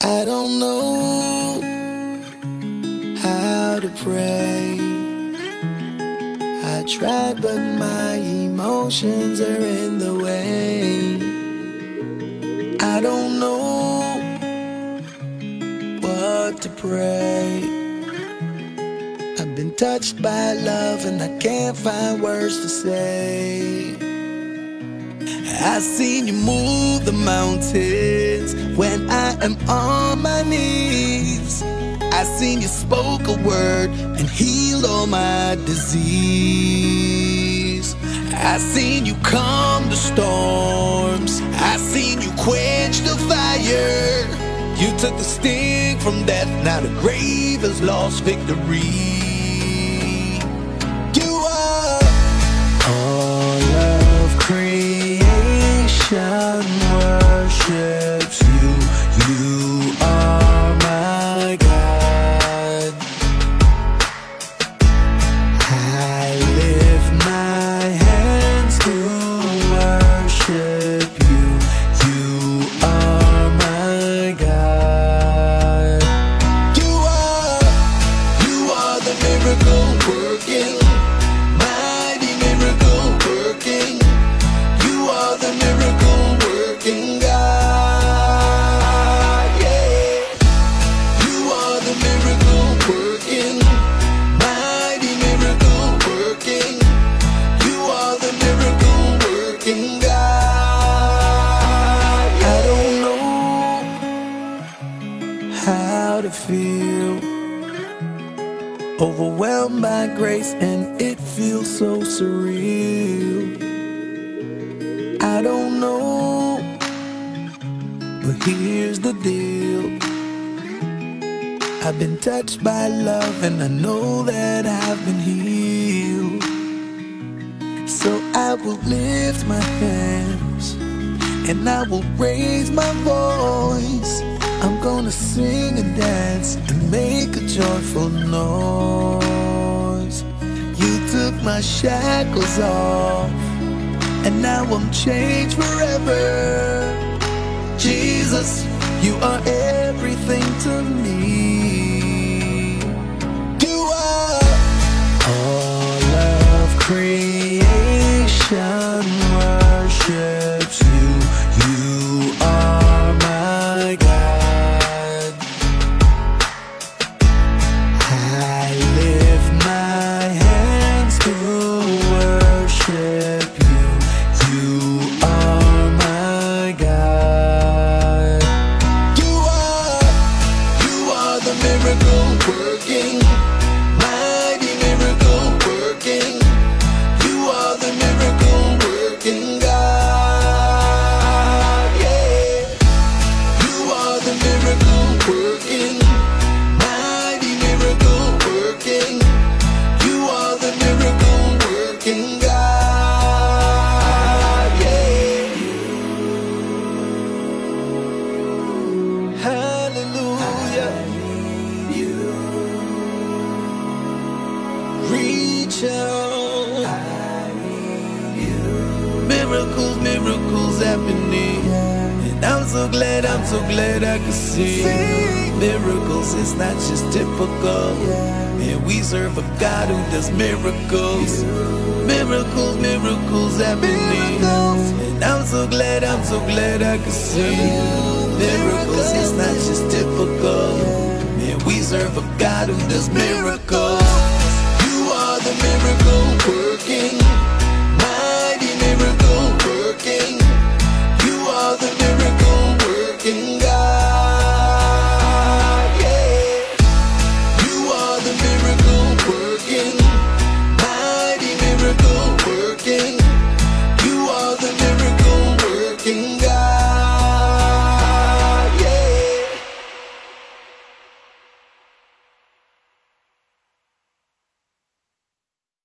I don't know how to pray. I tried, but my emotions are in the way. I don't know what to pray. I've been touched by love and I can't find words to say. I seen you move the mountains when I am on my knees. I seen you spoke a word and healed all my disease. I seen you calm the storms. I seen you quench the fire. You took the sting from death, now the grave has lost victory. You are all of creation worships you. You are my God. I lift my hands to worship you. You are my God. You are the miracle working, mighty miracle working. You are the miracle working God. Yeah. You are the miracle working, mighty miracle working. You are the miracle working God. I don't know how to feel, overwhelmed by grace and it feels so surreal. I don't know, but here's the deal. I've been touched by love and I know that I've been healed. So I will lift my hands and I will raise my voice. I'm gonna sing and dance and make a joyful noise. You took my shackles off and now I'm changed forever. Jesus, you are everything to me. You are all of creation worships you. You are my God. I lift my hands to worship you. You are my God. You are the miracle working, mighty miracle working. You are the miracle working God. Yeah. You are the miracle working, mighty miracle working. You are the miracle working God. Yeah. Hallelujah. Reach out. Miracles, miracles happening. And I'm so glad I can see. Miracles is not just typical. And we serve a God who does miracles. Miracles, miracles happening. And I'm so glad I can see. Miracles is not just typical. And we serve a God who does miracles.